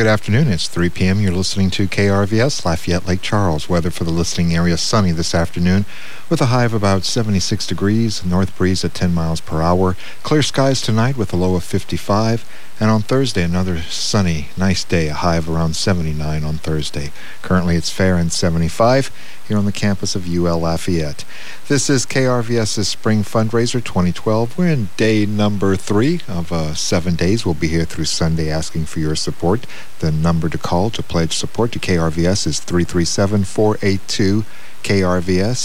good afternoon. It's 3 p.m. You're listening to KRVS, Lafayette Lake Charles. Weather for the listening area sunny this afternoon with a high of about 76 degrees, north breeze at 10 miles per hour. Clear skies tonight with a low of 55. And on Thursday, another sunny, nice day, a high of around 79 on Thursday. Currently, it's fair and 75 here on the campus of UL Lafayette. This is KRVS's Spring Fundraiser 2012. We're in day number 3 of 7 days. We'll be here through Sunday asking for your support. The number to call to pledge support to KRVS is 337-482 KRVS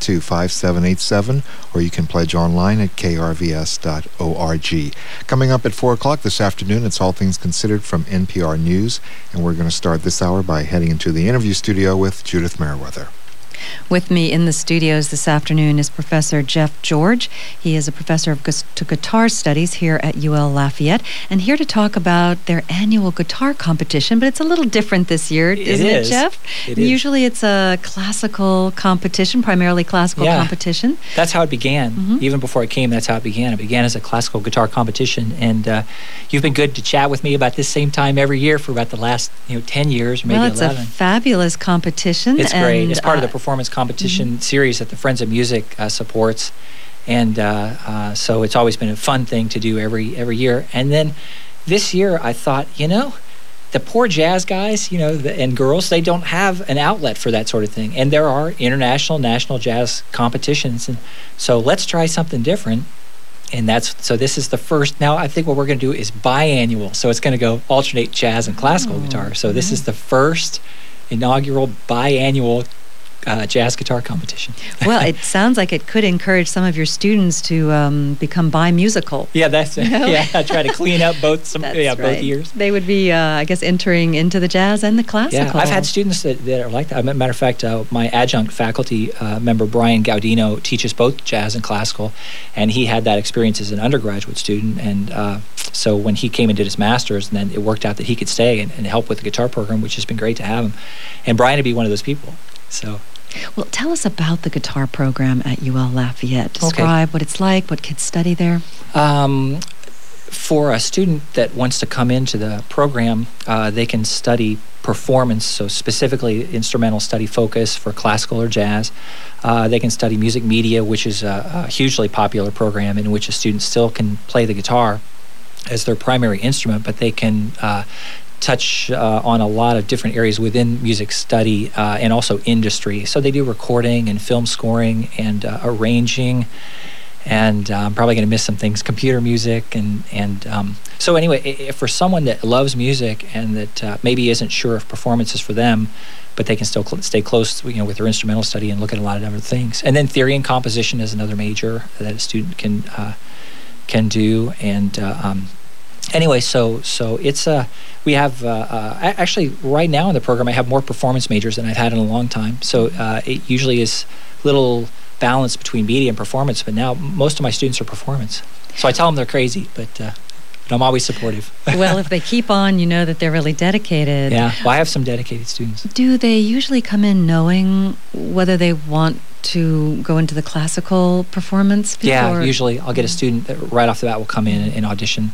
482-5787, or you can pledge online at krvs.org. Coming up at 4 o'clock this afternoon, it's All Things Considered from NPR News, and we're going to start this hour by heading into the interview studio with Judith Merriweather. With me in the studios this afternoon is Professor Jeff George. He is a professor of guitar studies here at UL Lafayette, and here to talk about their annual guitar competition, but it's a little different this year, isn't it, Jeff? Usually it's a classical competition, primarily classical competition. That's how it began. Even before it came, that's how it began. It began as a classical guitar competition, and you've been good to chat with me about this same time every year for about the last 10 years, maybe 11. Well, it's a fabulous competition. It's great. It's part of the performance competition series that the Friends of Music supports, and so it's always been a fun thing to do every year. And then this year I thought, the poor jazz guys, and girls, they don't have an outlet for that sort of thing, and there are international, national jazz competitions, and so let's try something different. And so this is the first. Now I think what we're going to do is biannual, so it's going to go alternate jazz and classical guitar. So this is the first inaugural biannual jazz guitar competition. Well, it sounds like it could encourage some of your students to become bi-musical. Yeah, that's try to clean up both both ears. They would be, I guess, entering into the jazz and the classical. Yeah, I've had students that are like that. As a matter of fact, my adjunct faculty member Brian Gaudino teaches both jazz and classical, and he had that experience as an undergraduate student, and so when he came and did his master's, and then it worked out that he could stay and help with the guitar program, which has been great to have him. And Brian would be one of those people. So. Well, tell us about the guitar program at UL Lafayette. Describe what it's like, what kids study there. For a student that wants to come into the program, they can study performance, so specifically instrumental study focus for classical or jazz. They can study music media, which is a hugely popular program in which a student still can play the guitar as their primary instrument, but they can touch on a lot of different areas within music study and also industry. So they do recording and film scoring and arranging, and I'm probably going to miss some things, computer music, and so anyway, if for someone that loves music and that maybe isn't sure if performance is for them, but they can still stay close with their instrumental study and look at a lot of other things. And then theory and composition is another major that a student can do, and anyway, so it's we have actually right now in the program I have more performance majors than I've had in a long time. So it usually is little balance between media and performance, but now most of my students are performance. So I tell them they're crazy, but I'm always supportive. Well, if they keep on, you know that they're really dedicated. Yeah, well, I have some dedicated students. Do they usually come in knowing whether they want to go into the classical performance? Yeah, usually I'll get a student that right off the bat will come in and audition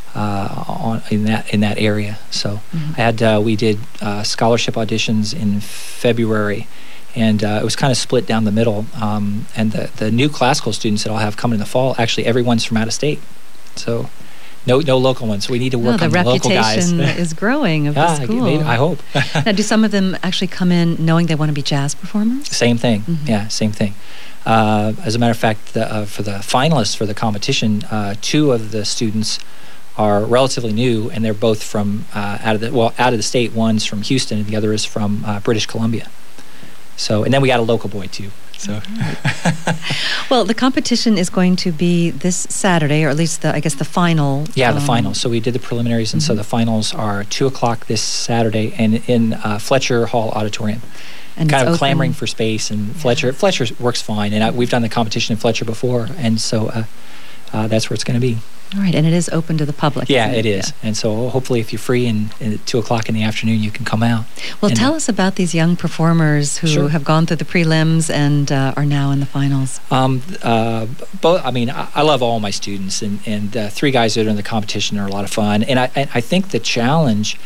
in that area. So we did scholarship auditions in February, and it was kind of split down the middle. And the new classical students that I'll have coming in the fall, actually everyone's from out of state. So no local ones. We need to work on the local guys. The reputation is growing of the school. Maybe, I hope. Now, do some of them actually come in knowing they want to be jazz performers? Same thing. Yeah, same thing. As a matter of fact, for the finalists for the competition, 2 of the students are relatively new, and they're both from out of the state. One's from Houston, and the other is from British Columbia. So, and then we got a local boy too. So, well, the competition is going to be this Saturday, or at least the final. Yeah, the finals. So we did the preliminaries, and so the finals are 2:00 this Saturday, and in Fletcher Hall Auditorium. And kind of clamoring for space, and Fletcher works fine, and we've done the competition in Fletcher before, and so that's where it's going to be. All right, and it is open to the public. Yeah, it is. And so hopefully if you're free and at 2 o'clock in the afternoon, you can come out. Well, tell us about these young performers who have gone through the prelims and are now in the finals. Both. I mean, I love all my students, and 3 guys that are in the competition are a lot of fun. And I think the challenge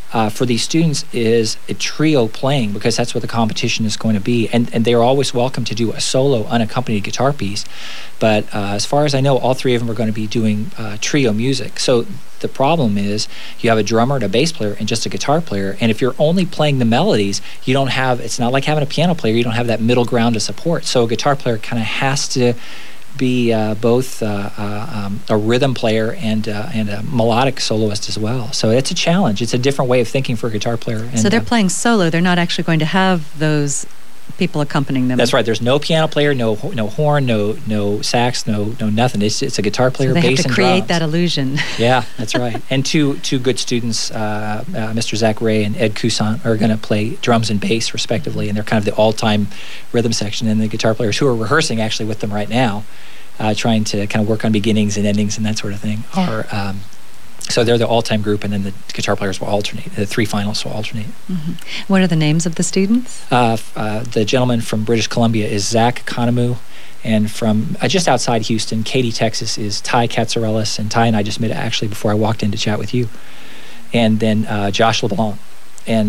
for these students is a trio playing, because that's what the competition is going to be. And they're always welcome to do a solo unaccompanied guitar piece. But as far as I know, all three of them are going to be doing trio music. So the problem is you have a drummer and a bass player and just a guitar player. And if you're only playing the melodies, you don't have, it's not like having a piano player, you don't have that middle ground to support. So a guitar player kind of has to be both a rhythm player and a melodic soloist as well. So it's a challenge. It's a different way of thinking for a guitar player. And, so they're playing solo. They're not actually going to have those people accompanying them. That's right. There's no piano player, no horn, no sax, no nothing. It's a guitar player, so they bass, have to and create drums. that illusion. Yeah, that's right. And two good students, Mr. Zach Ray and Ed Coussant, are going to play drums and bass respectively, and they're kind of the all-time rhythm section. And the guitar players who are rehearsing actually with them right now, trying to kind of work on beginnings and endings and that sort of thing, are so they're the all-time group, and then the guitar players will alternate. The three finalists will alternate. Mm-hmm. What are the names of the students? The gentleman from British Columbia is Zach Economou, and from just outside Houston, Katy, Texas, is Ty Katsarelis, and Ty and I just met actually before I walked in to chat with you. And then Josh LeBlanc. And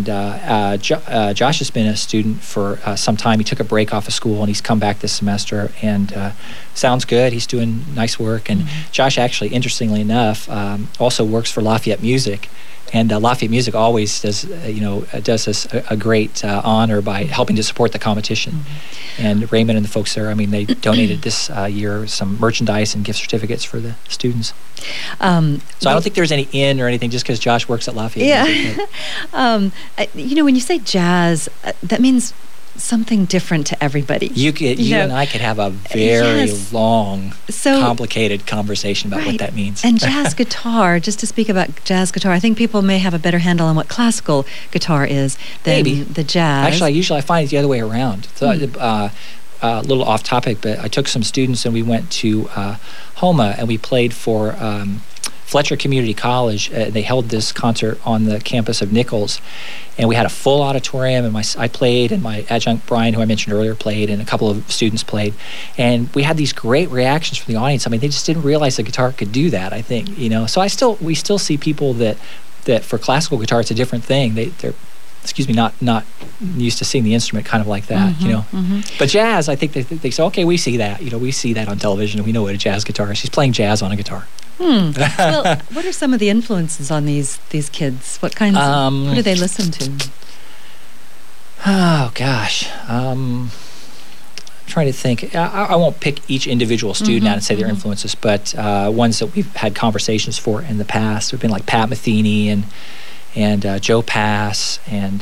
Josh has been a student for some time. He took a break off of school, and he's come back this semester, and sounds good. He's doing nice work. And Josh actually, interestingly enough, also works for Lafayette Music. And Lafayette Music always does, does us a great honor by helping to support the competition. And Raymond and the folks there, I mean, they donated this year some merchandise and gift certificates for the students. So I don't think there's any in or anything just because Josh works at Lafayette. Yeah. When you say jazz, that means something different to everybody. You and I could have a very long, complicated conversation about what that means. And jazz guitar, just to speak about jazz guitar, I think people may have a better handle on what classical guitar is than the jazz. Actually, I find it's the other way around. So, a little off topic, but I took some students and we went to Homa, and we played for Fletcher Community College. They held this concert on the campus of Nichols, and we had a full auditorium, and I played, and my adjunct Brian, who I mentioned earlier, played, and a couple of students played, and we had these great reactions from the audience. I mean, they just didn't realize the guitar could do that, I think, So we still see people that for classical guitar it's a different thing. They're not used to seeing the instrument kind of like that, But jazz, I think they say, okay, we see that, we see that on television, and we know what a jazz guitar is. She's playing jazz on a guitar. Well, what are some of the influences on these kids? What kinds? Who do they listen to? Oh gosh, I'm trying to think. I won't pick each individual student out and say their influences, but ones that we've had conversations for in the past have been like Pat Metheny and Joe Pass and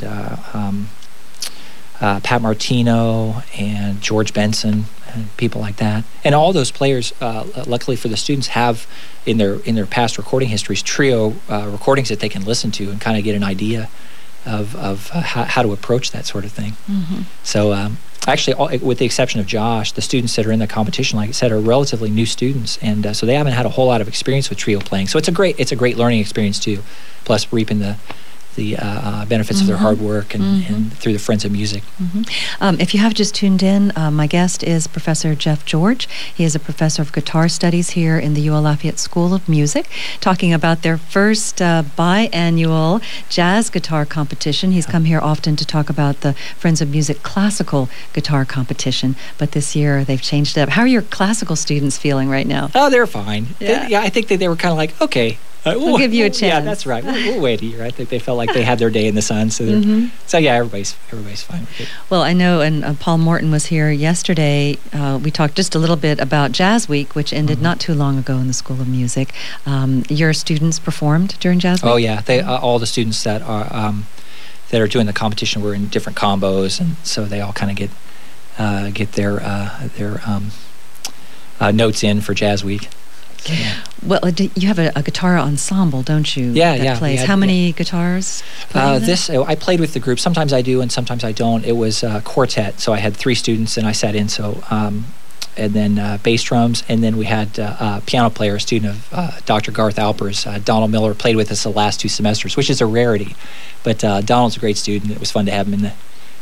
Pat Martino and George Benson and people like that. And all those players, luckily for the students, have in their past recording histories trio recordings that they can listen to and kind of get an idea of how to approach that sort of thing. So actually, with the exception of Josh, the students that are in the competition, like I said, are relatively new students, and so they haven't had a whole lot of experience with trio playing. So it's a great learning experience too. Plus, reaping the benefits of their hard work and through the Friends of Music. If you have just tuned in, my guest is Professor Jeff George. He is a professor of guitar studies here in the UL Lafayette School of Music, talking about their first biannual jazz guitar competition. He's come here often to talk about the Friends of Music classical guitar competition, but this year they've changed it up. How are your classical students feeling right now? Oh, they're fine. Yeah, I think that they were kind of like, okay, we'll give you a chance. Yeah, that's right. We'll wait a year. I think they felt like they had their day in the sun. So, everybody's fine with it. Well, I know, and Paul Morton was here yesterday. We talked just a little bit about Jazz Week, which ended not too long ago in the School of Music. Your students performed during Jazz Week? Oh yeah, they all the students that are doing the competition were in different combos, and so they all kind of get their notes in for Jazz Week. Yeah. Well, you have a guitar ensemble, don't you? Yeah. Plays. How many guitars? I played with the group. Sometimes I do, and sometimes I don't. It was a quartet, so I had 3 students, and I sat in. So, and then bass drums, and then we had a piano player, a student of Dr. Garth Alpers. Donald Miller played with us the last 2 semesters, which is a rarity. But Donald's a great student. It was fun to have him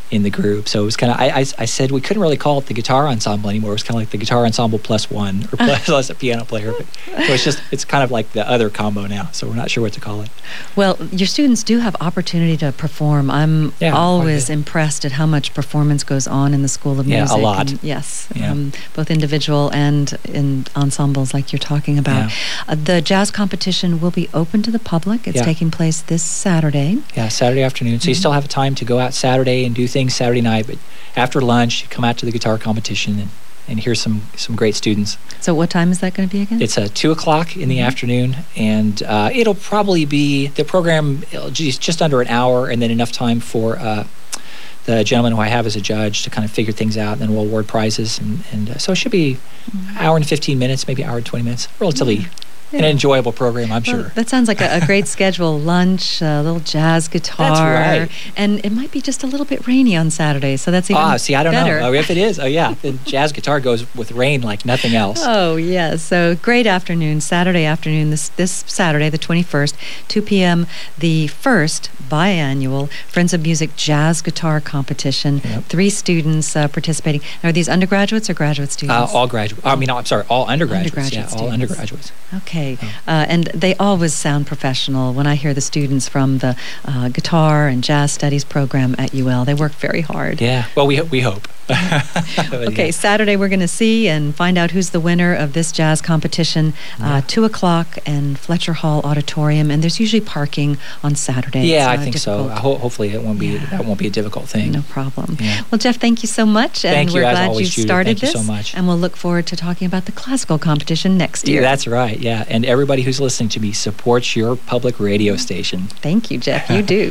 in the group. So it was kind of, I said we couldn't really call it the guitar ensemble anymore. It was kind of like the guitar ensemble plus one, or plus a piano player. So it's kind of like the other combo now. So we're not sure what to call it. Well, your students do have opportunity to perform. I'm always impressed at how much performance goes on in the School of Music. Yeah, a lot. And yes, both individual and in ensembles like you're talking about. Yeah. The jazz competition will be open to the public. It's taking place this Saturday. Yeah, Saturday afternoon. So you still have time to go out Saturday and do things Saturday night, but after lunch, you come out to the guitar competition and hear some great students. So what time is that going to be again? It's 2 o'clock in the afternoon, and it'll probably be, the program is just under an hour, and then enough time for the gentleman who I have as a judge to kind of figure things out, and then we'll award prizes. And so it should be an hour and 15 minutes, maybe an hour and 20 minutes. Relatively an enjoyable program, I'm sure. That sounds like a great schedule. Lunch, a little jazz guitar. That's right. And it might be just a little bit rainy on Saturday, so that's even I don't better. know. If it is, then jazz guitar goes with rain like nothing else. Oh, yes. So great afternoon, Saturday afternoon, this Saturday, the 21st, 2 p.m., the first biannual Friends of Music Jazz Guitar Competition. 3 students participating. Are these undergraduates or graduate students? All graduates. All undergraduates. All undergraduates. Okay. And they always sound professional. When I hear the students from the guitar and jazz studies program at UL, they work very hard. Yeah. Well, we hope. Okay, Saturday we're going to see and find out who's the winner of this jazz competition. 2 o'clock in Fletcher Hall Auditorium, and there's usually parking on Saturday. Yeah, I think so. Hopefully that won't be a difficult thing. No problem. Yeah. Well, Jeff, thank you so much, and we're glad you started this. Thank you so much. And we'll look forward to talking about the classical competition next year. Yeah, that's right. Yeah, and everybody who's listening to me supports your public radio station. Thank you, Jeff. You do.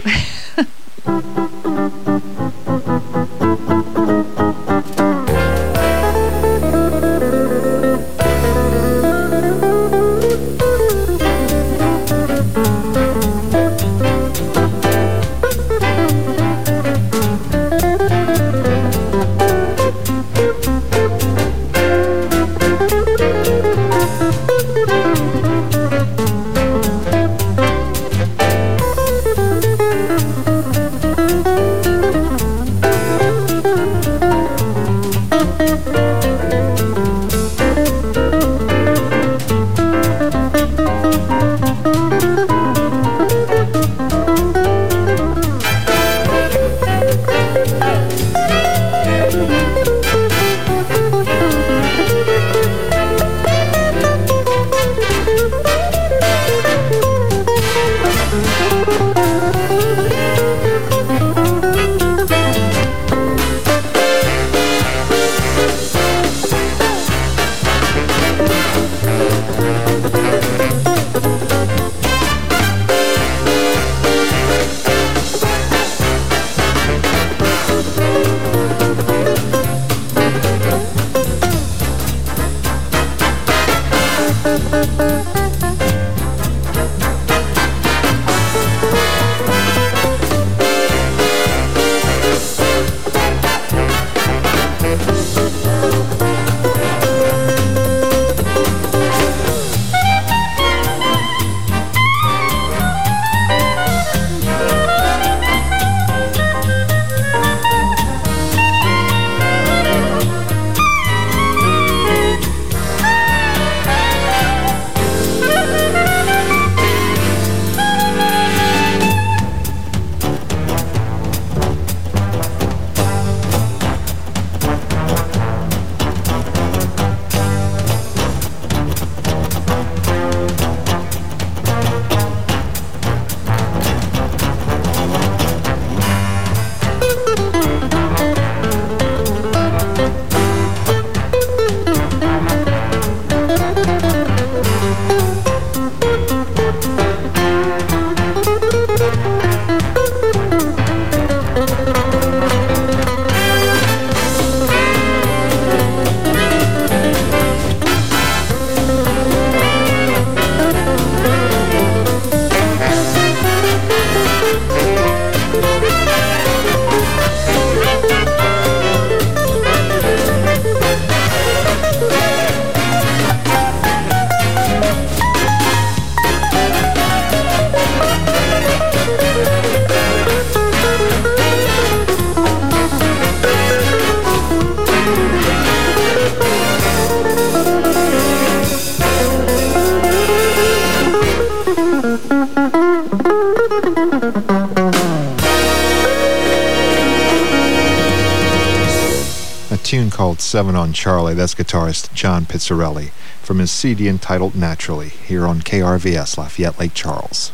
tune called 7 on Charlie. That's guitarist John Pizzarelli from his CD entitled Naturally, here on KRVS Lafayette Lake Charles.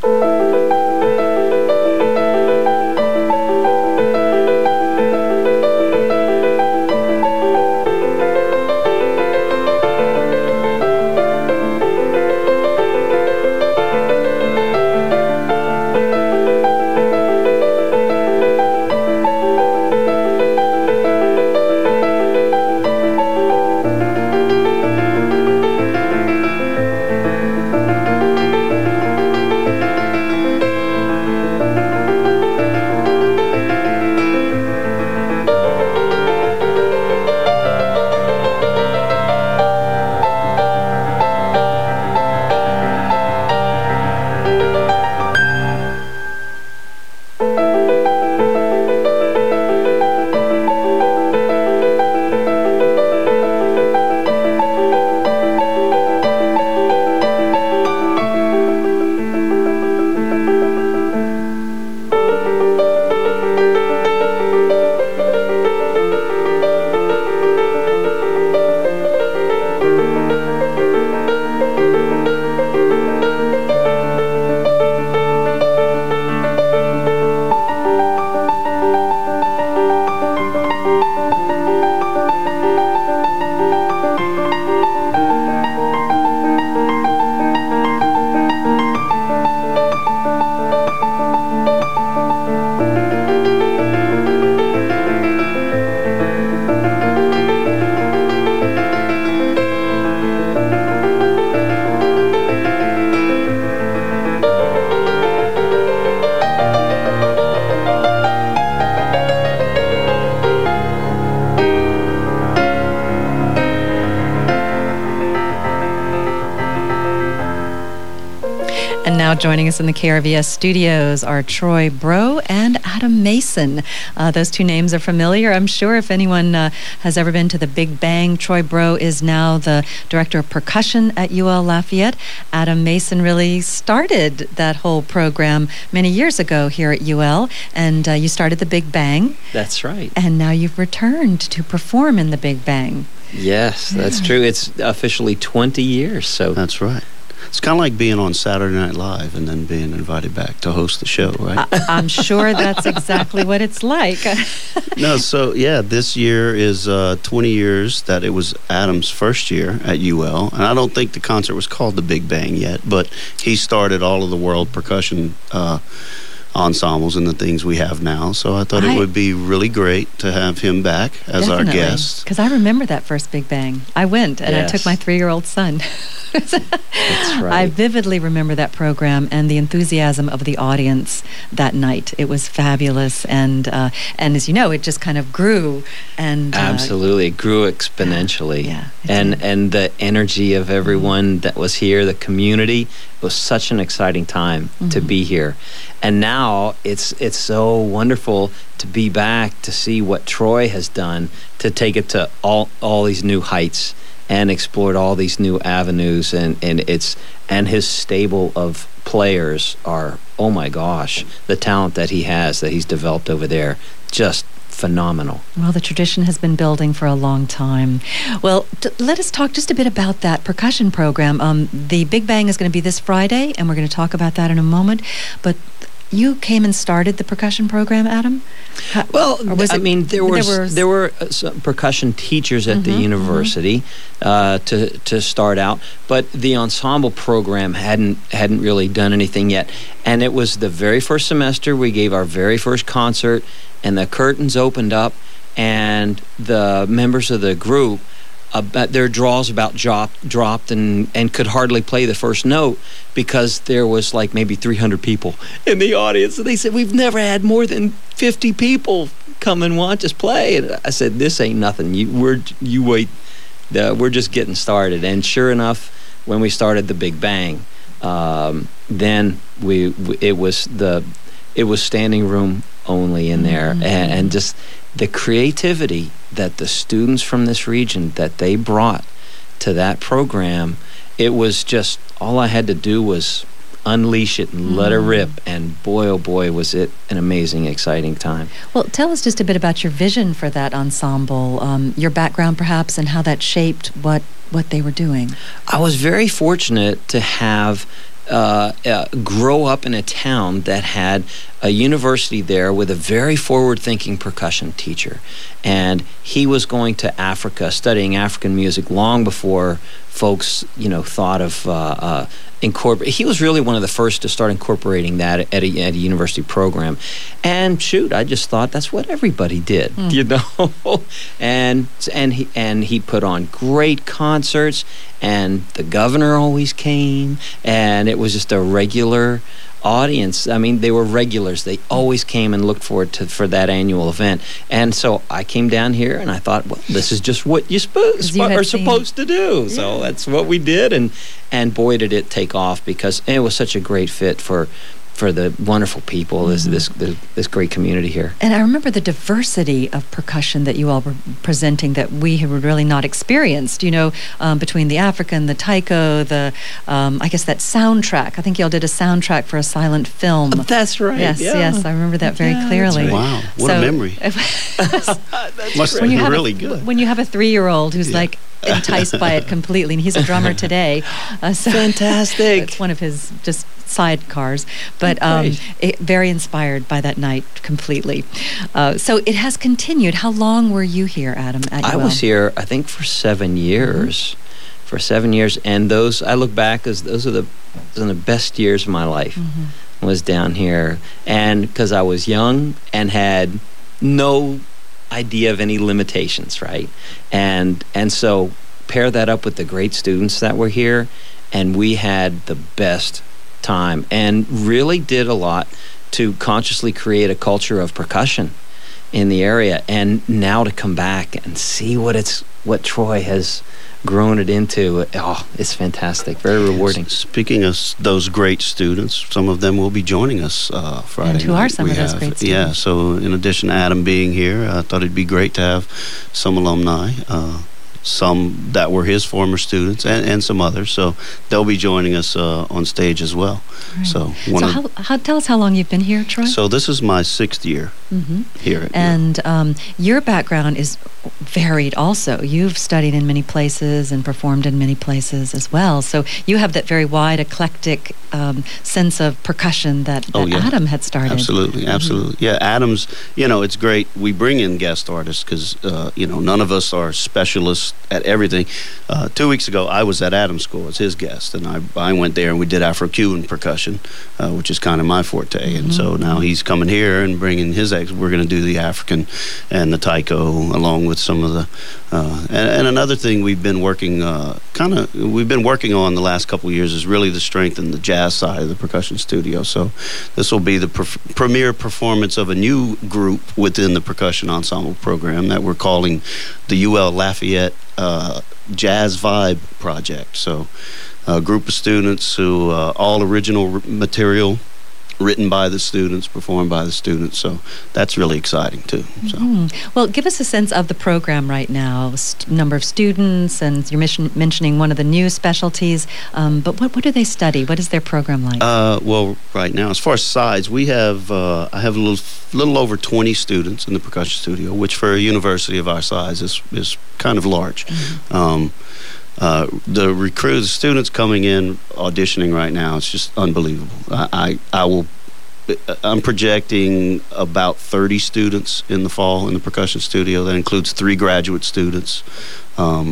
Now joining us in the KRVS studios are Troy Breaux and Adam Mason. Those two names are familiar, I'm sure, if anyone has ever been to the Big Bang. Troy Breaux is now the director of percussion at UL Lafayette. Adam Mason really started that whole program many years ago here at UL, and you started the Big Bang. That's right. And now you've returned to perform in the Big Bang. Yes, that's true. It's officially 20 years. So that's right. It's kind of like being on Saturday Night Live and then being invited back to host the show, right? I'm sure that's exactly what it's like. No, so yeah, this year is 20 years that it was Adam's first year at UL. And I don't think the concert was called the Big Bang yet, but he started all of the world percussion ensembles and the things we have now. So I thought it would be really great to have him back as our guest. Because I remember that first Big Bang. I went and I took my 3-year-old son. That's right. I vividly remember that program and the enthusiasm of the audience that night. It was fabulous, and as you know, it just kind of grew. And absolutely, it grew exponentially. And the energy of everyone that was here, the community, it was such an exciting time to be here. And now it's so wonderful to be back to see what Troy has done to take it to all these new heights and explored all these new avenues, and his stable of players are, oh my gosh, the talent that he has, that he's developed over there, just phenomenal. Well, the tradition has been building for a long time. Well, let us talk just a bit about that percussion program. The Big Bang is going to be this Friday, and we're going to talk about that in a moment, but you came and started the percussion program, Adam? There were some percussion teachers at the university to start out, but the ensemble program hadn't really done anything yet. And it was the very first semester we gave our very first concert, and the curtains opened up, and the members of the group, their draws about dropped and could hardly play the first note because there was like maybe 300 people in the audience. And they said, we've never had more than 50 people come and watch us play. And I said, this ain't nothing. You wait. We're just getting started. And sure enough, when we started the Big Bang, then it was standing room only in there, and just the creativity that the students from this region that they brought to that program. It was just, all I had to do was unleash it and let her rip. And boy, oh boy, was it an amazing, exciting time. Well, tell us just a bit about your vision for that ensemble, your background perhaps, and how that shaped what they were doing. I was very fortunate to have grow up in a town that had a university there with a very forward-thinking percussion teacher. And he was going to Africa, studying African music long before folks, thought of incorporate. He was really one of the first to start incorporating that at a university program. And shoot, I just thought that's what everybody did, and he put on great concerts, and the governor always came, and it was just a regular audience. I mean, they were regulars. They always came and looked forward for that annual event. And so I came down here and I thought, well, this is just what you are supposed to do. Yeah. So that's what we did, and boy, did it take off, because it was such a great fit for the wonderful people, this great community here. And I remember the diversity of percussion that you all were presenting that we had really not experienced, between the African, the taiko, I guess that soundtrack. I think you all did a soundtrack for a silent film. That's right. Yes, I remember that very clearly. Right. Wow, what a memory. Must be really good. When you have a 3-year-old who's enticed by it completely, and he's a drummer today. Fantastic. It's one of his just sidecars, but very inspired by that night completely. So it has continued. How long were you here, Adam, at UL? I was here, I think, for 7 years. For 7 years, and I look back as those are the best years of my life. Was down here, and because I was young and had no idea of any limitations, right? And so pair that up with the great students that were here, and we had the best time, and really did a lot to consciously create a culture of percussion in the area. And now to come back and see what Troy has grown it into, it's fantastic, very rewarding. Speaking of those great students, some of them will be joining us Friday. And who are some of those great students? Yeah, so in addition to Adam being here, I thought it'd be great to have some alumni, some that were his former students, and some others. So they'll be joining us on stage as well. Right. So tell us how long you've been here, Troy? So this is my 6th year here. And your background is varied also. You've studied in many places and performed in many places as well. So you have that very wide, eclectic sense of percussion that Adam had started. Absolutely. Yeah, Adam's, it's great. We bring in guest artists because, none of us are specialists at everything. 2 weeks ago, I was at Adam's school as his guest, and I went there and we did Afro-Cuban percussion, which is kind of my forte. And so now he's coming here and bringing his we're going to do the African and the taiko along with some of the and another thing we've been working on the last couple of years is really the strength in the jazz side of the percussion studio. So this will be the premiere performance of a new group within the percussion ensemble program that we're calling the UL Lafayette Jazz Vibe Project. So a group of students who all original material written by the students, performed by the students. So that's really exciting too. So. Well, give us a sense of the program right now, number of students, and you're mentioning one of the new specialties. But what do they study? What is their program like? Well, right now, as far as size, we have I have a little over 20 students in the percussion studio, which for a university of our size is kind of large. The students coming in auditioning right now, it's just unbelievable. I'm projecting about 30 students in the fall in the percussion studio. That includes 3 graduate students. And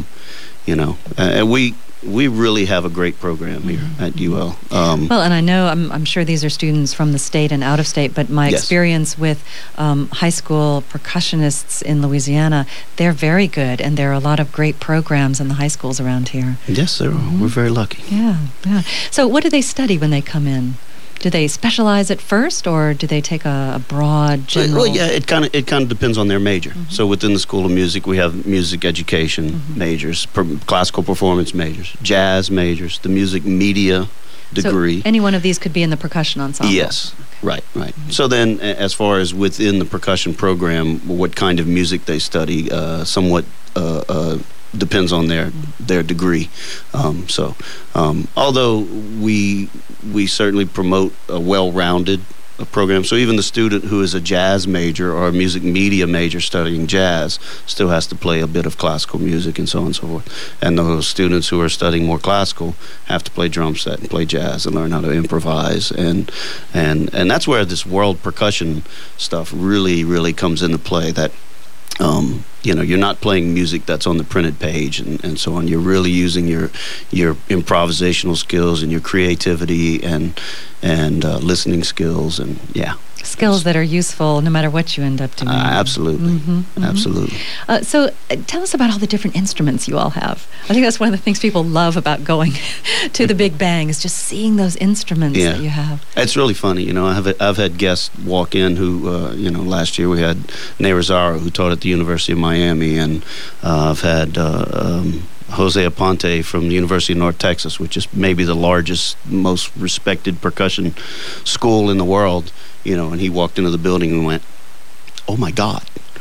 we really have a great program here at UL. Well, and I know, I'm sure these are students from the state and out of state, but my experience with high school percussionists in Louisiana, they're very good, and there are a lot of great programs in the high schools around here. Yes, there are. We're very lucky. Yeah. So what do they study when they come in? Do they specialize at first, or do they take a broad general? Well, yeah, it kind of depends on their major. So within the School of Music, we have music education majors, classical performance majors, jazz majors, the music media degree. So any one of these could be in the percussion ensemble? Yes. Right. So then, as far as within the percussion program, what kind of music they study, somewhat depends on their degree. Although we certainly promote a well-rounded program, so even the student who is a jazz major or a music media major studying jazz still has to play a bit of classical music and so on and so forth. And those students who are studying more classical have to play drum set and play jazz and learn how to improvise. And that's where this world percussion stuff really comes into play. That you're not playing music that's on the printed page and so on. You're really using your improvisational skills and your creativity and listening skills and skills that are useful no matter what you end up doing. Absolutely. Absolutely. So tell us about all the different instruments you all have. I think that's one of the things people love about going to the Big Bang is just seeing those instruments that you have. It's really funny. I've had guests walk in who, last year we had Ney Rosario, who taught at the University of Miami, and I've had Jose Aponte from the University of North Texas, which is maybe the largest, most respected percussion school in the world, and he walked into the building and went, "Oh my God,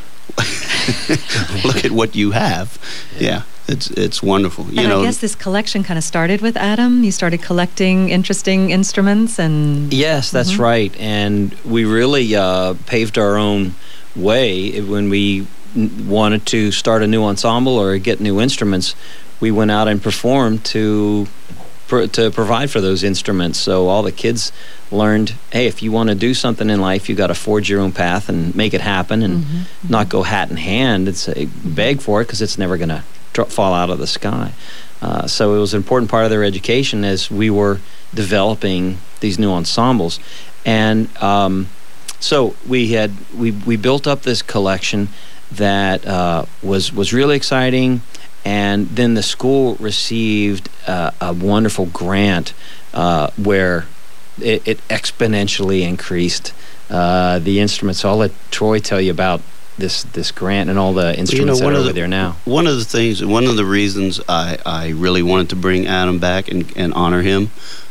look at what you have." Yeah, it's wonderful. And I guess this collection kind of started with Adam. You started collecting interesting instruments and... Yes, that's right. And we really paved our own way when we wanted to start a new ensemble or get new instruments. We went out and performed to provide for those instruments. So all the kids learned, hey, if you want to do something in life, you got to forge your own path and make it happen and not go hat in hand and say, beg for it, because it's never going to fall out of the sky. So it was an important part of their education as we were developing these new ensembles. And so we built up this collection that was really exciting. And then the school received a wonderful grant where it exponentially increased the instruments. So I'll let Troy tell you about this grant and all the instruments that are over there now. One of the reasons I really wanted to bring Adam back and honor him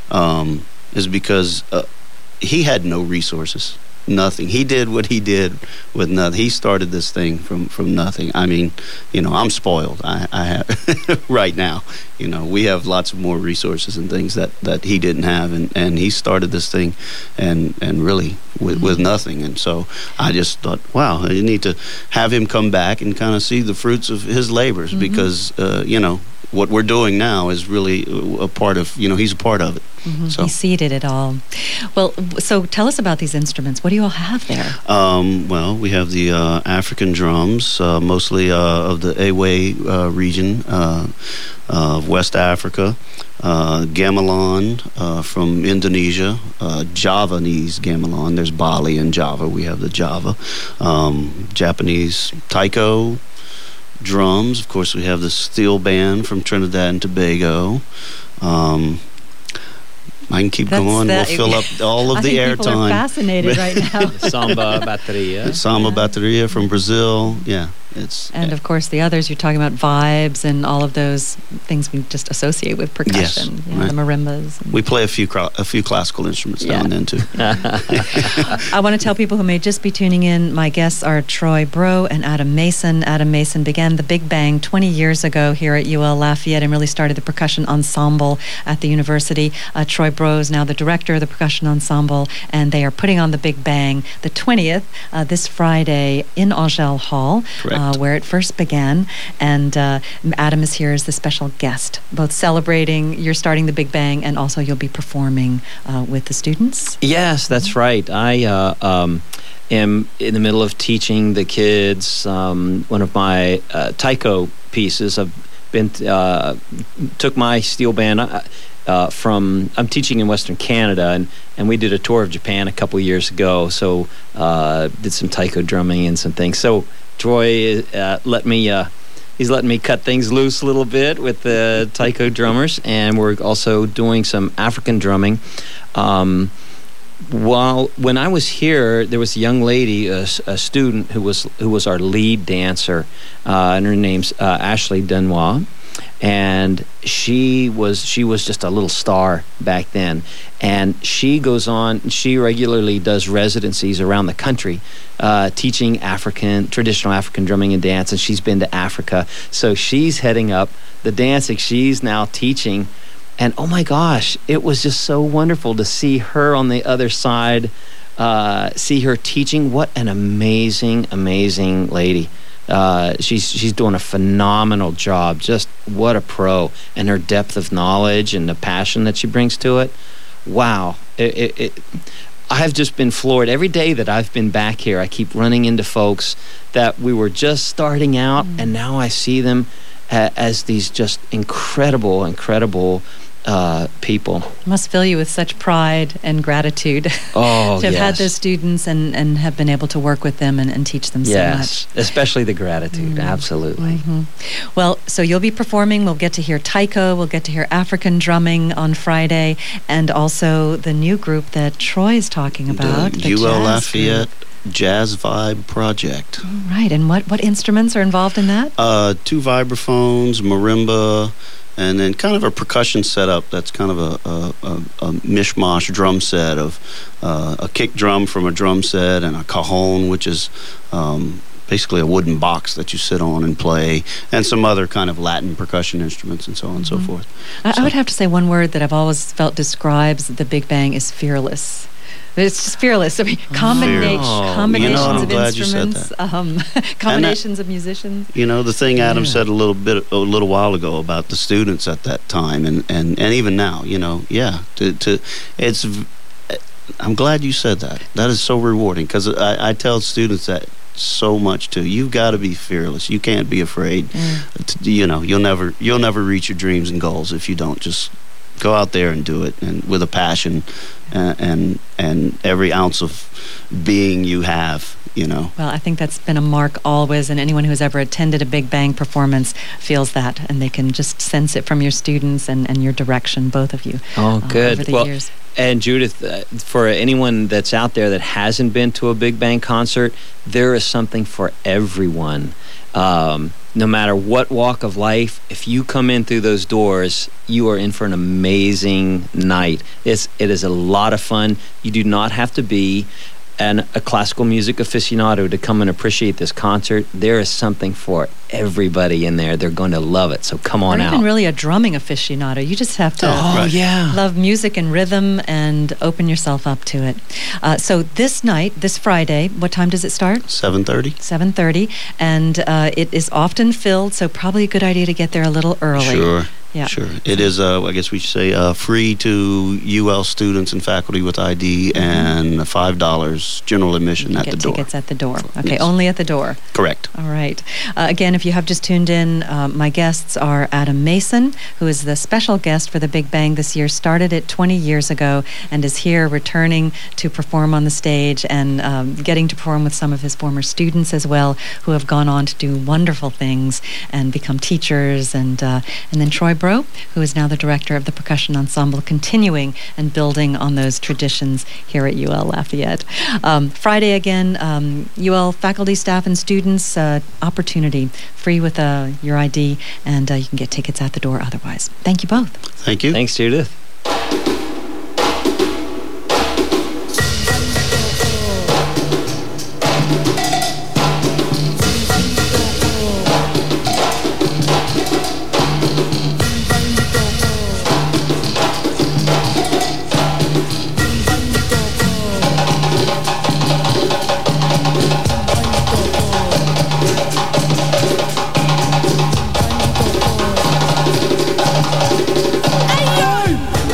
is because he had no resources. Nothing. He did what he did with nothing. He started this thing from nothing. I mean, I'm spoiled. I have right now. We have lots of more resources and things that he didn't have, and he started this thing, and really with nothing. And so I just thought, wow, you need to have him come back and kind of see the fruits of his labors, because what we're doing now is really a part of, he's a part of it. So. He seeded it all. Well, so tell us about these instruments. What do you all have there? Well, we have the African drums, mostly of the Ewe region of West Africa, gamelan from Indonesia, Javanese gamelan. There's Bali and Java. We have the Java. Japanese taiko drums. Of course, we have the steel band from Trinidad and Tobago. I can keep going. We'll fill up all of the airtime. People are fascinated right now. Samba bateria. Samba bateria from Brazil. Yeah. Of course, the others, you're talking about vibes and all of those things we just associate with percussion. Yes, right. The marimbas. We play a few classical instruments now and then, too. I want to tell people who may just be tuning in, my guests are Troy Breaux and Adam Mason. Adam Mason began the Big Bang 20 years ago here at UL Lafayette and really started the percussion ensemble at the university. Troy Breaux is now the director of the percussion ensemble, and they are putting on the Big Bang the 20th this Friday in Angel Hall. Correct. Where it first began, and Adam is here as the special guest, both celebrating you're starting the Big Bang and also you'll be performing with the students. Yes, that's right. I am in the middle of teaching the kids one of my taiko pieces. I've been took my steel band I'm teaching in Western Canada, and we did a tour of Japan a couple of years ago, so did some taiko drumming and some things. So Troy he's letting me cut things loose a little bit with the taiko drummers, and we're also doing some African drumming. When I was here, there was a young lady, a student who was our lead dancer, and her name's Ashley Denois. and she was just a little star back then. And she goes on, she regularly does residencies around the country, teaching traditional African drumming and dance, and she's been to Africa. So she's heading up the dancing. She's now teaching, and oh my gosh, it was just so wonderful to see her on the other side, see her teaching. What an amazing, amazing lady. She's doing a phenomenal job. Just what a pro, and her depth of knowledge and the passion that she brings to it. Wow. I've just been floored. Every day that I've been back here, I keep running into folks that we were just starting out, and now I see them as these just incredible people. It must fill you with such pride and gratitude to have had those students and have been able to work with them and teach them so much. Especially the gratitude, absolutely. Well, so you'll be performing. We'll get to hear taiko, we'll get to hear African drumming on Friday, and also the new group that Troy's talking about. The UL Lafayette Jazz Vibe Project. Right, and what instruments are involved in that? 2 vibraphones, marimba, and then kind of a percussion setup that's kind of a mishmash drum set of a kick drum from a drum set, and a cajon, which is basically a wooden box that you sit on and play, and some other kind of Latin percussion instruments and so on and so forth. I would have to say one word that I've always felt describes the Big Bang is fearless. It's just fearless. I mean, combinations of instruments, combinations of musicians. You know, the thing Adam said a little while ago about the students at that time, and even now, you know, I'm glad you said that. That is so rewarding, because I tell students that so much too. You've got to be fearless. You can't be afraid. You know, you'll never reach your dreams and goals if you don't just go out there and do it, and with a passion and every ounce of being you have, you know. Well, I think that's been a mark always, and anyone who's ever attended a Big Bang performance feels that, and they can just sense it from your students and your direction, both of you. Oh, good. Over the years. And Judith, for anyone that's out there that hasn't been to a Big Bang concert, there is something for everyone. No matter what walk of life, if you come in through those doors, you are in for an amazing night. It is a lot of fun. You do not have to be a classical music aficionado to come and appreciate this concert. There is something for everybody in there. They're going to love it, so come on out. Or even really a drumming aficionado. You just have to love music and rhythm and open yourself up to it. So this night, this Friday, what time does it start? 7:30. 7:30, and it is often filled, so probably a good idea to get there a little early. Sure. Yeah. Sure. It is, I guess we should say, free to UL students and faculty with ID, and $5 general admission at the door. Tickets at the door. Okay, yes. Only at the door. Correct. All right. Again, if you have just tuned in, my guests are Adam Mason, who is the special guest for the Big Bang this year, started it 20 years ago, and is here returning to perform on the stage and getting to perform with some of his former students as well, who have gone on to do wonderful things and become teachers, and then Troy who is now the director of the percussion ensemble, continuing and building on those traditions here at UL Lafayette. Friday again, UL faculty, staff, and students opportunity, free with your ID, and you can get tickets at the door otherwise. Thank you both. Thank you. Thanks, Judith. Hey, yo!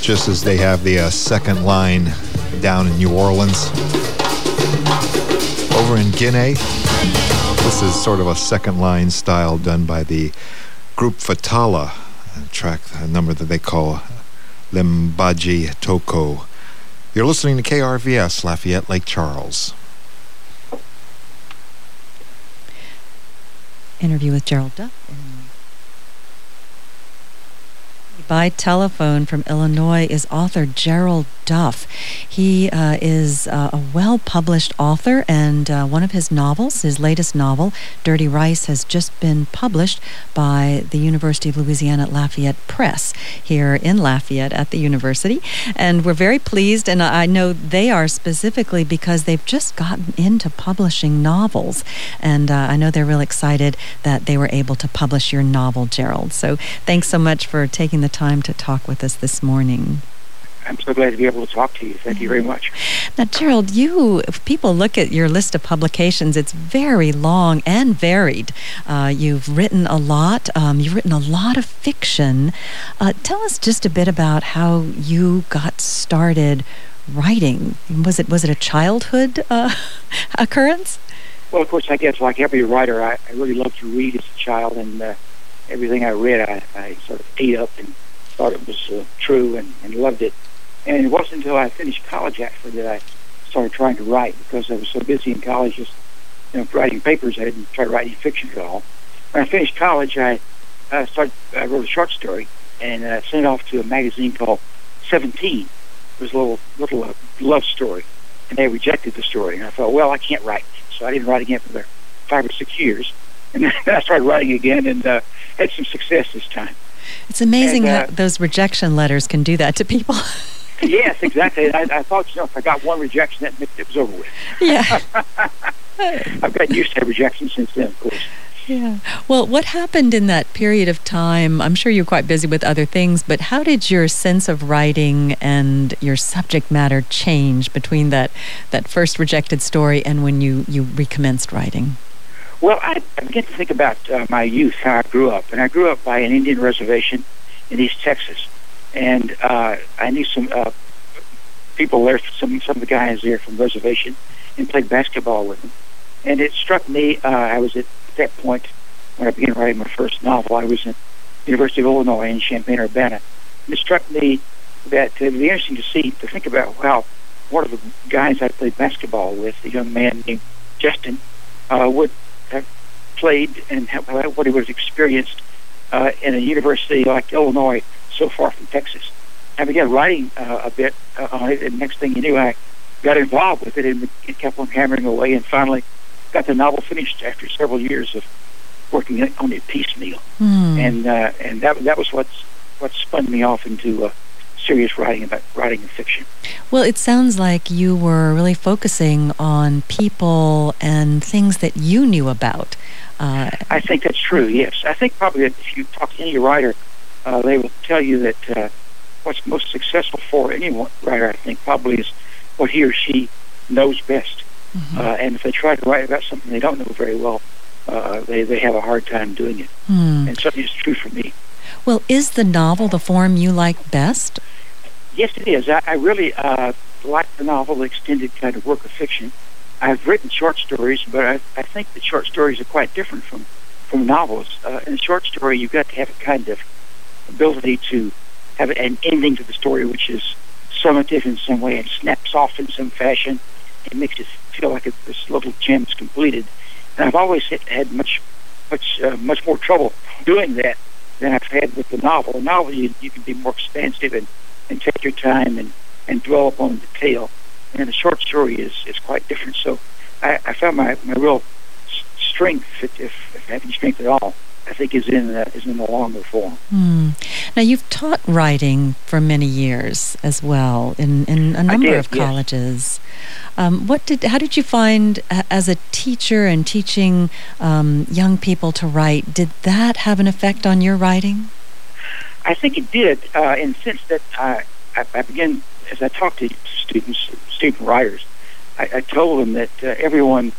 just as they have the second line down in New Orleans. Over in Guinea, this is sort of a second line style done by the group Fatala, a number that they call Lembaji Toko. You're listening to KRVS, Lafayette, Lake Charles. Interview with Gerald Duff. By telephone from Illinois is author Gerald Duff. He is a well-published author, and one of his novels, his latest novel, Dirty Rice, has just been published by the University of Louisiana at Lafayette Press here in Lafayette at the university. And we're very pleased, and I know they are specifically because they've just gotten into publishing novels. And I know they're real excited that they were able to publish your novel, Gerald. So thanks so much for taking the time to talk with us this morning. I'm so glad to be able to talk to you. Thank you very much. Now, Gerald, if people look at your list of publications, it's very long and varied. You've written a lot. You've written a lot of fiction. Tell us just a bit about how you got started writing. Was it a childhood occurrence? Well, of course, I guess like every writer, I really loved to read as a child, and everything I read, I sort of ate up and thought it was true and loved it. And it wasn't until I finished college, actually, that I started trying to write, because I was so busy in college just writing papers. I didn't try to write any fiction at all. When I finished college, I wrote a short story and sent it off to a magazine called 17. It was a little love story, and they rejected the story. And I thought, well, I can't write. So I didn't write again for 5 or 6 years. And then I started writing again and had some success this time. It's amazing how those rejection letters can do that to people. Yes, exactly. I thought, if I got one rejection, that it was over with. Yeah. I've gotten used to rejection since then, of course. Yeah. Well, what happened in that period of time? I'm sure you're quite busy with other things, but how did your sense of writing and your subject matter change between that first rejected story and when you recommenced writing? Well, I began to think about my youth, how I grew up. And I grew up by an Indian reservation in East Texas. And I knew some people there, some of the guys there from the reservation, and played basketball with them. And it struck me, I was at that point, when I began writing my first novel, I was at the University of Illinois in Champaign-Urbana. And it struck me that it would be interesting to think about how one of the guys I played basketball with, a young man named Justin, would have played and what he would have experienced in a university like Illinois, so far from Texas. I began writing a bit on it, and next thing you knew, I got involved with it and it kept on hammering away, and finally got the novel finished after several years of working on it piecemeal. And that was what spun me off into serious writing about writing and fiction. Well, it sounds like you were really focusing on people and things that you knew about. I think that's true, yes. I think probably that if you talk to any writer, they will tell you that what's most successful for any writer, I think, probably is what he or she knows best. And if they try to write about something they don't know very well, they have a hard time doing it. And something is true for me. Well, is the novel the form you like best? Yes, it is. I really like the novel, the extended kind of work of fiction. I've written short stories, but I think that short stories are quite different from novels. In a short story, you've got to have a kind of ability to have an ending to the story which is summative in some way and snaps off in some fashion. It makes it feel like this little gem is completed. And I've always had much more trouble doing that than I've had with the novel. A novel, you can be more expansive and take your time and dwell upon detail. And a short story is quite different. So I found my real strength, if having strength at all, I think is in the longer form. Now, you've taught writing for many years as well in a number of colleges. Yes. How did you find, as a teacher and teaching young people to write, did that have an effect on your writing? I think it did, in the sense that I began, as I talked to student writers, I told them that everyone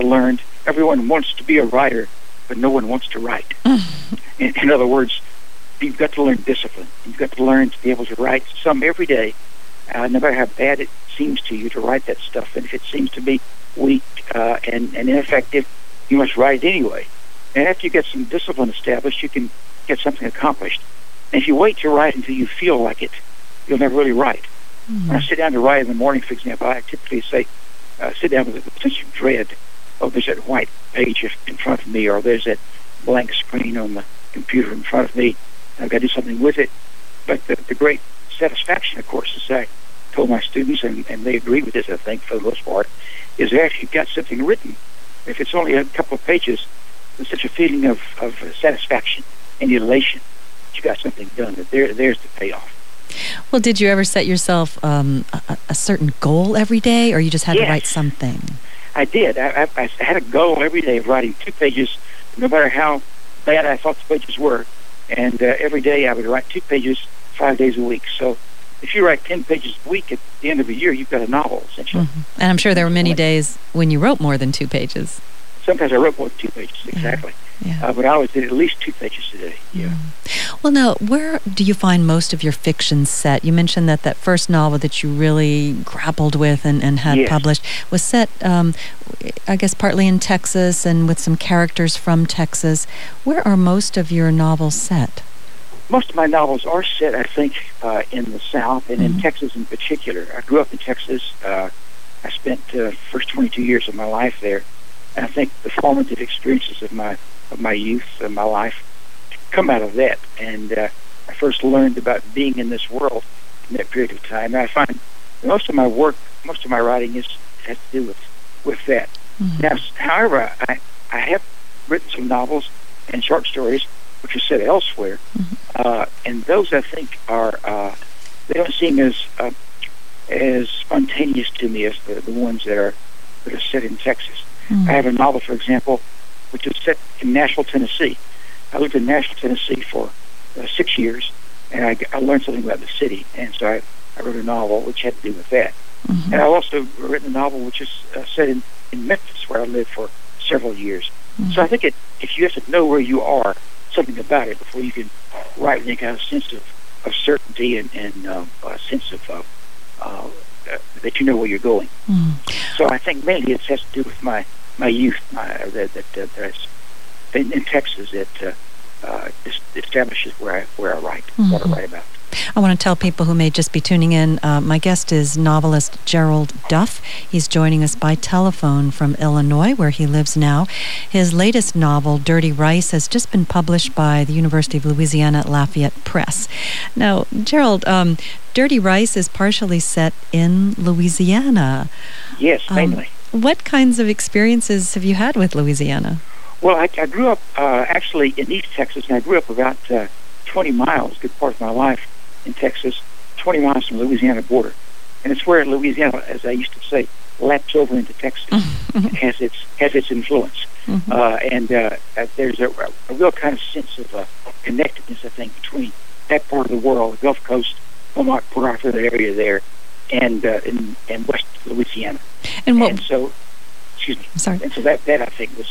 wants to be a writer, but no one wants to write. In other words, you've got to learn discipline. You've got to learn to be able to write some every day, no matter how bad it seems to you to write that stuff. And if it seems to be weak and ineffective, you must write it anyway. And after you get some discipline established, you can get something accomplished. And if you wait to write until you feel like it, you'll never really write. Mm-hmm. When I sit down to write in the morning, for example, I typically say, sit down with a sense of dread. Oh, there's that white page in front of me, or there's that blank screen on the computer in front of me. I've got to do something with it. But the great satisfaction, of course, as I told my students, and they agree with this, I think, for the most part, is after you've got something written. If it's only a couple of pages, there's such a feeling of satisfaction and elation that you got something done. That there's the payoff. Well, did you ever set yourself a certain goal every day, or you just had to write something? I did. I had a goal every day of writing 2 pages, no matter how bad I thought the pages were. And every day I would write 2 pages 5 days a week. So if you write 10 pages a week, at the end of a year, you've got a novel, essentially. Mm-hmm. And I'm sure there were many days when you wrote more than 2 pages. Sometimes I wrote more than 2 pages, exactly. Yeah. But I always did at least 2 pages a day. Yeah. Well, now, where do you find most of your fiction set? You mentioned that first novel that you really grappled with and had published was set, I guess, partly in Texas and with some characters from Texas. Where are most of your novels set? Most of my novels are set, I think, in the South and in Texas in particular. I grew up in Texas. I spent the first 22 years of my life there. And I think the formative experiences of my youth and my life come out of that. And I first learned about being in this world in that period of time. And I find most of my work, most of my writing has to do with that. Mm-hmm. Now, however, I have written some novels and short stories which are set elsewhere, and those I think are they don't seem as spontaneous to me as the ones that are set in Texas. I have a novel, for example, which is set in Nashville, Tennessee. I lived in Nashville, Tennessee for 6 years, and I learned something about the city, and so I wrote a novel which had to do with that. And I've also written a novel which is set in Memphis, where I lived for several years. So I think if you have to know where you are, something about it, before you can write with any kind of sense of certainty and a sense of that you know where you're going. So I think mainly it has to do with my youth that's in Texas that establishes where I write, what I write about. I want to tell people who may just be tuning in, my guest is novelist Gerald Duff. He's joining us by telephone from Illinois, where he lives now. His latest novel, Dirty Rice, has just been published by the University of Louisiana Lafayette Press. Now, Gerald, Dirty Rice is partially set in Louisiana. Yes, mainly. What kinds of experiences have you had with Louisiana? Well, I grew up actually in East Texas, and I grew up about 20 miles, a good part of my life in Texas, 20 miles from the Louisiana border. And it's where Louisiana, as I used to say, laps over into Texas and has its influence. And there's a real kind of sense of connectedness, I think, between that part of the world, the Gulf Coast, Port Arthur, that area there, and West Louisiana. And so, excuse me. I'm sorry. And so that I think was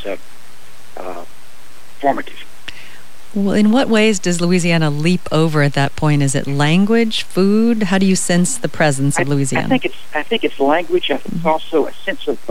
formative. Well, in what ways does Louisiana leap over at that point? Is it language, food? How do you sense the presence of Louisiana? I think it's language. I think it's also a sense of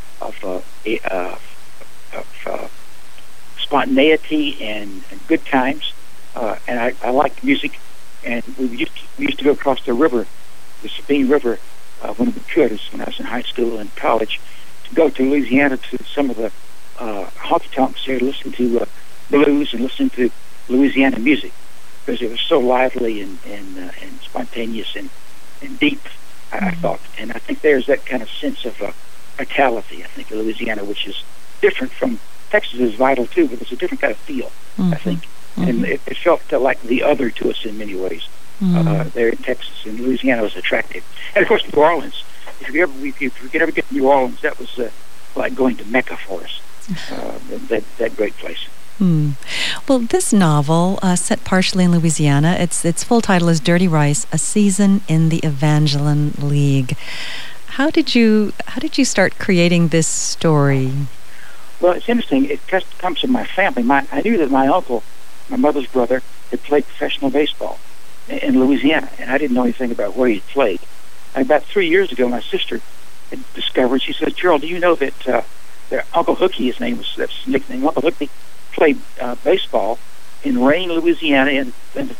spontaneity and good times. And I like music. And we used to go across the river, the Sabine River, when we could, when I was in high school and college, to go to Louisiana to some of the honky tonks there, listen to blues and listen to Louisiana music, because it was so lively and spontaneous and deep, I thought. And I think there's that kind of sense of vitality, I think, in Louisiana, which is different from Texas. Is vital too, but it's a different kind of feel, I think. And it felt like the other to us in many ways. There in Texas, and Louisiana was attractive. And of course, New Orleans. If we could ever get to New Orleans, that was like going to Mecca for us. That great place. Well, this novel, set partially in Louisiana, its full title is Dirty Rice: A Season in the Evangeline League. How did you start creating this story? Well, it's interesting. It comes from my family. I knew that my uncle, my mother's brother, had played professional baseball in Louisiana, and I didn't know anything about where he'd played. And about 3 years ago, my sister had discovered, she said, Gerald, do you know that Uncle Hookie, his name was, that's his nickname, Uncle Hookie, played baseball in Rayne, Louisiana, in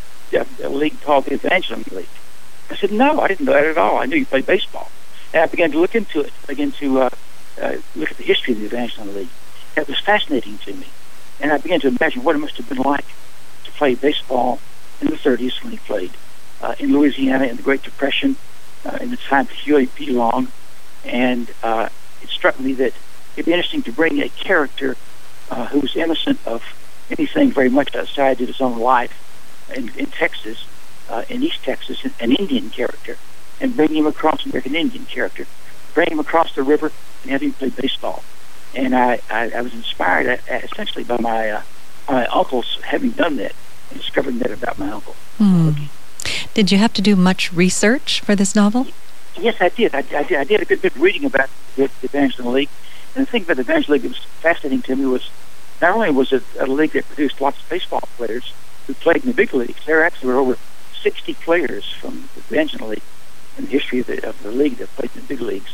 a league called the Evangeline League. I said, no, I didn't know that at all. I knew you played baseball. And I began to look into it, began to look at the history of the Evangeline League. It was fascinating to me. And I began to imagine what it must have been like to play baseball in the 30s when he played in Louisiana in the Great Depression, in the time of Huey P. Long. And it struck me that it'd be interesting to bring a character who was innocent of anything very much outside of his own life in Texas, in East Texas, an Indian character, and bring him across, American Indian character, bring him across the river and have him play baseball. And I was inspired essentially by my uncles having done that and discovering that about my uncle. Did you have to do much research for this novel? Yes, I did. I did a good bit of reading about the Evangeline League. And the thing about the Evangeline League that was fascinating to me was not only was it a league that produced lots of baseball players who played in the big leagues, there actually were over 60 players from the Evangeline League in the history of the league that played in the big leagues,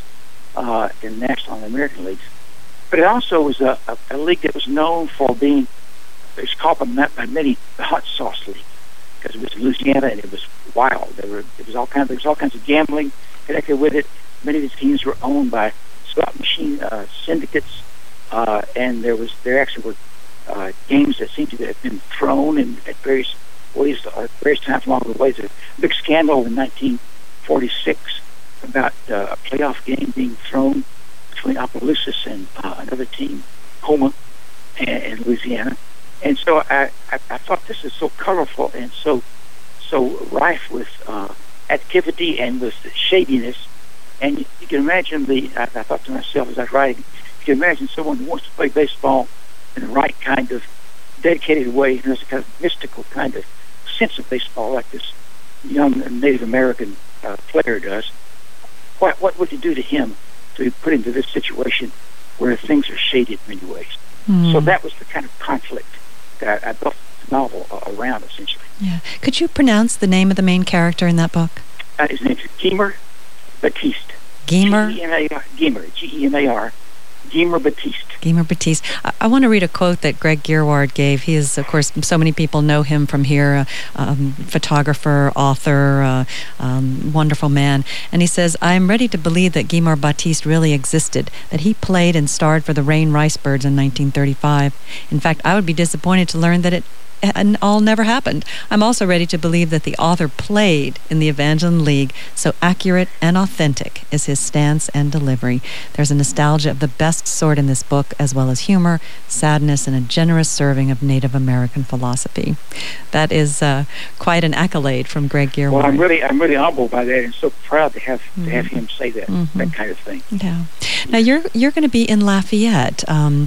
in National and American leagues. But it also was a league that was known for being, it's called by many the hot sauce league, because it was in Louisiana and it was wild. There was all kinds of gambling connected with it. Many of the teams were owned by slot machine syndicates, and there actually were games that seemed to have been thrown at various times along the way. There's a big scandal in 1946 about a playoff game being thrown between Opelousas and another team, Houma, in Louisiana. And so I thought this is so colorful and so rife with activity and with shadiness. And you can imagine I thought to myself as I was writing, you can imagine someone who wants to play baseball in the right kind of dedicated way, and there's a kind of mystical kind of sense of baseball like this young Native American player does. What would you do to him to put into this situation where things are shaded in many ways? So that was the kind of conflict that I built the novel around, essentially. Yeah. Could you pronounce the name of the main character in that book? His name is Gemer Batiste. Gemer? Gemer, G-E-M-A-R. Gemer Batiste. Gemer Batiste. I want to read a quote that Greg Gearward gave. He is, of course, so many people know him from here, photographer, author, wonderful man. And he says, I am ready to believe that Gemer Batiste really existed, that he played and starred for the Rayne Ricebirds in 1935. In fact, I would be disappointed to learn that it all never happened. I'm also ready to believe that the author played in the Evangeline League, so accurate and authentic is his stance and delivery. There's a nostalgia of the best sort in this book, as well as humor, sadness, and a generous serving of Native American philosophy. That is quite an accolade from Greg Gearward. Well, I'm really humbled by that, and so proud to have him say that that kind of thing. Yeah. Now you're going to be in Lafayette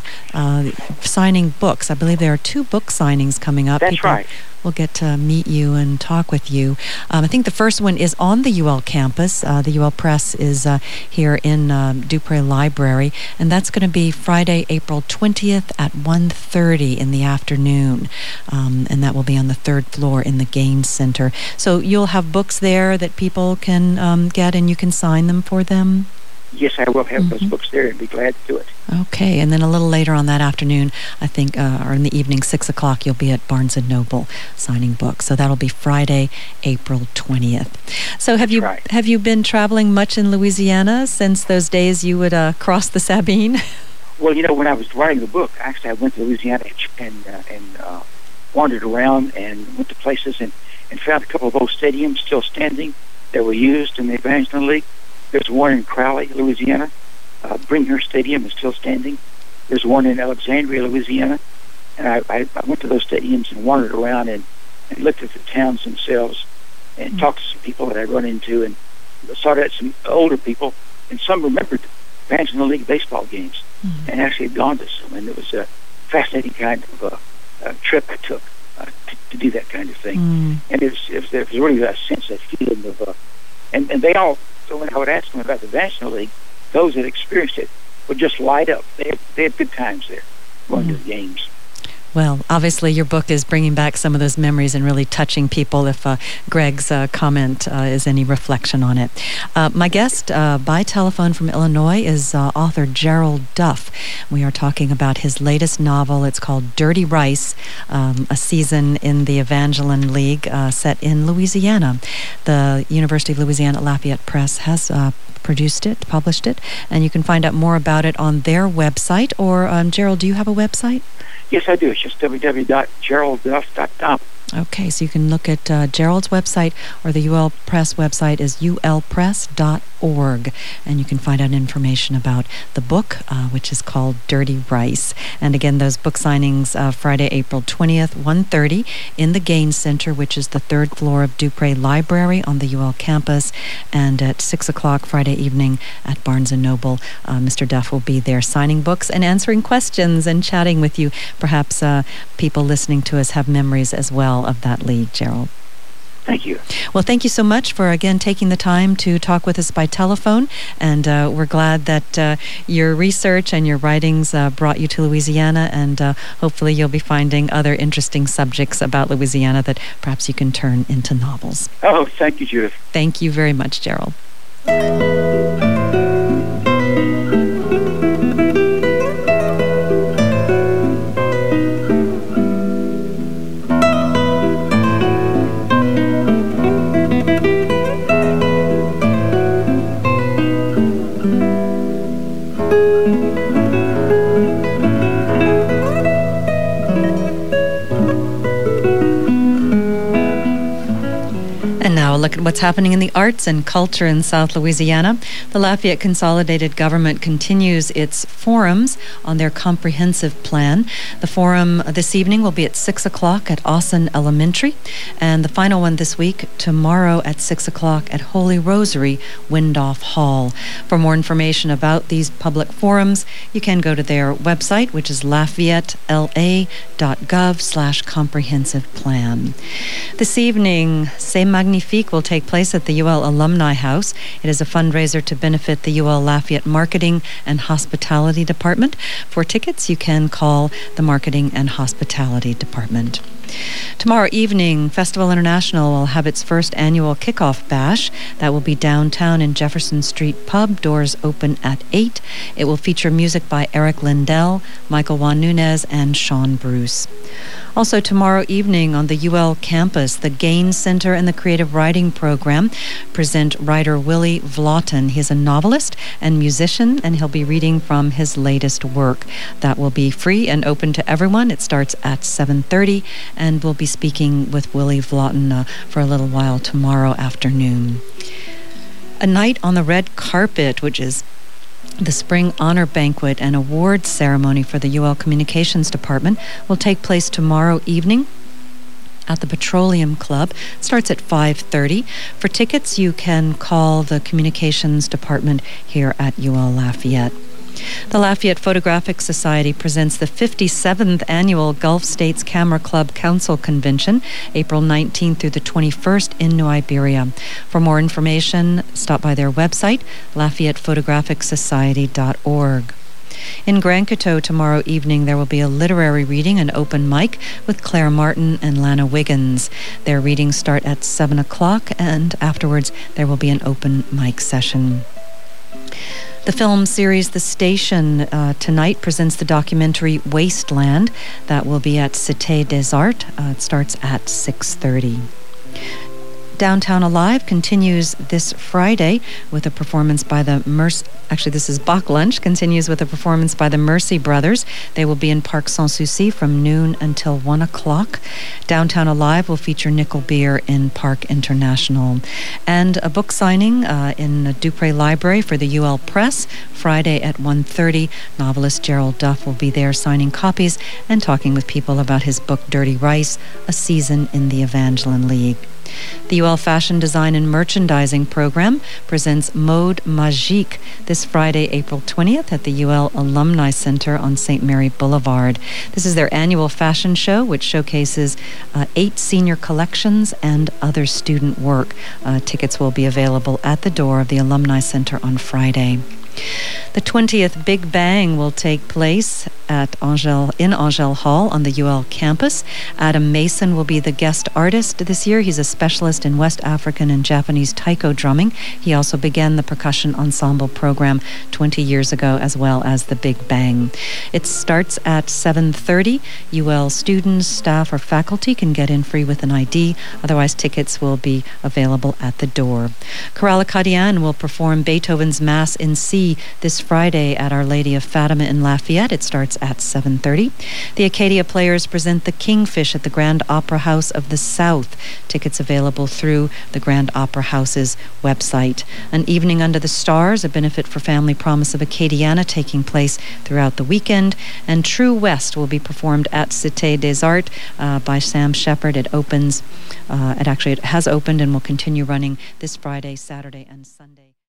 signing books. I believe there are 2 book signings coming up. That's right. We'll get to meet you and talk with you. I think the first one is on the UL campus. The UL Press is here in Dupree Library, and that's going to be Friday, April 20th at 1:30 in the afternoon, and that will be on the 3rd floor in the Gaines Center. So you'll have books there that people can get, and you can sign them for them? Yes, I will have those books there and be glad to do it. Okay, and then a little later on that afternoon, I think, or in the evening, 6 o'clock, you'll be at Barnes & Noble signing books. So that'll be Friday, April 20th. So have you been traveling much in Louisiana since those days you would cross the Sabine? Well, when I was writing the book, actually I went to Louisiana and wandered around and went to places and found a couple of old stadiums still standing that were used in the Evangeline League. There's one in Crowley, Louisiana. Bringhurst Stadium is still standing. There's one in Alexandria, Louisiana. And I went to those stadiums and wandered around and looked at the towns themselves and talked to some people that I run into and saw that some older people, and some remembered Evangeline League baseball games and actually had gone to some. And it was a fascinating kind of trip I took to do that kind of thing. And it was really a sense, that feeling of... and they all... So when I would ask them about the Evangeline League, those that experienced it would just light up. They had good times there, going to the games. Well, obviously your book is bringing back some of those memories and really touching people, if Greg's comment is any reflection on it. My guest by telephone from Illinois is author Gerald Duff. We are talking about his latest novel. It's called Dirty Rice, a season in the Evangeline League set in Louisiana. The University of Louisiana Lafayette Press has published it, and you can find out more about it on their website. Or, Gerald, do you have a website? Yes, I do. It's just www.geraldduff.com. Okay, so you can look at Gerald's website, or the UL Press website is ulpress.org, and you can find out information about the book, which is called Dirty Rice. And again, those book signings Friday, April 20th, 1:30 in the Gaines Center, which is the third floor of Dupree Library on the UL campus, and at 6 o'clock Friday evening at Barnes & Noble. Mr. Duff will be there signing books and answering questions and chatting with you. Perhaps people listening to us have memories as well of that league, Gerald. Thank you. Well, thank you so much for, again, taking the time to talk with us by telephone. And we're glad that your research and your writings brought you to Louisiana. And hopefully you'll be finding other interesting subjects about Louisiana that perhaps you can turn into novels. Oh, thank you, Judith. Thank you very much, Gerald. Look at what's happening in the arts and culture in South Louisiana. The Lafayette Consolidated Government continues its forums on their comprehensive plan. The forum this evening will be at 6 o'clock at Austin Elementary, and the final one this week, tomorrow at 6 o'clock at Holy Rosary, Windolph Hall. For more information about these public forums, you can go to their website, which is LafayetteLA.gov/comprehensive plan. This evening, C'est Magnifique will take place at the UL Alumni House. It is a fundraiser to benefit the UL Lafayette Marketing and Hospitality Department. For tickets, you can call the Marketing and Hospitality Department. Tomorrow evening, Festival International will have its first annual kickoff bash. That will be downtown in Jefferson Street Pub. Doors open at 8. It will feature music by Eric Lindell, Michael Juan Nunez, and Sean Bruce. Also tomorrow evening on the UL campus, the Gaines Center and the Creative Writing Program present writer Willie Vlotton. He's a novelist and musician, and he'll be reading from his latest work. That will be free and open to everyone. It starts at 7:30, and we'll be speaking with Willie Vlotton for a little while tomorrow afternoon. A night on the red carpet, which is the Spring Honor Banquet and Awards Ceremony for the UL Communications Department, will take place tomorrow evening at the Petroleum Club. It starts at 5:30. For tickets, you can call the Communications Department here at UL Lafayette. The Lafayette Photographic Society presents the 57th Annual Gulf States Camera Club Council Convention, April 19th through the 21st in New Iberia. For more information, stop by their website, LafayettePhotographicsociety.org. In Grand Coteau tomorrow evening, there will be a literary reading and open mic with Claire Martin and Lana Wiggins. Their readings start at 7 o'clock, and afterwards there will be an open mic session. The film series The Station tonight presents the documentary Wasteland. That will be at Cité des Arts. It starts at 6:30. Downtown Alive continues this Friday with a performance by the Bach Lunch continues with a performance by the Mercy Brothers. They will be in Parc Sans-Souci from noon until 1 o'clock. Downtown Alive will feature Nickel Beer in Park International. And a book signing in the Dupree Library for the UL Press, Friday at 1:30. Novelist Gerald Duff will be there signing copies and talking with people about his book Dirty Rice, a season in the Evangeline League. The UL Fashion Design and Merchandising Program presents Mode Magique this Friday, April 20th at the UL Alumni Center on St. Mary Boulevard. This is their annual fashion show, which showcases 8 senior collections and other student work. Tickets will be available at the door of the Alumni Center on Friday. The 20th Big Bang will take place at Angel Hall on the UL campus. Adam Mason will be the guest artist this year. He's a specialist in West African and Japanese taiko drumming. He also began the percussion ensemble program 20 years ago, as well as the Big Bang. It starts at 7:30. UL students, staff, or faculty can get in free with an ID. Otherwise, tickets will be available at the door. Chorale Acadienne will perform Beethoven's Mass in C this Friday at Our Lady of Fatima in Lafayette. It starts at 7:30. The Acadia Players present the Kingfish at the Grand Opera House of the South. Tickets available through the Grand Opera House's website. An Evening Under the Stars, a benefit for Family Promise of Acadiana, taking place throughout the weekend. And True West will be performed at Cité des Arts by Sam Shepard. It opens, it has opened and will continue running this Friday, Saturday, and Sunday.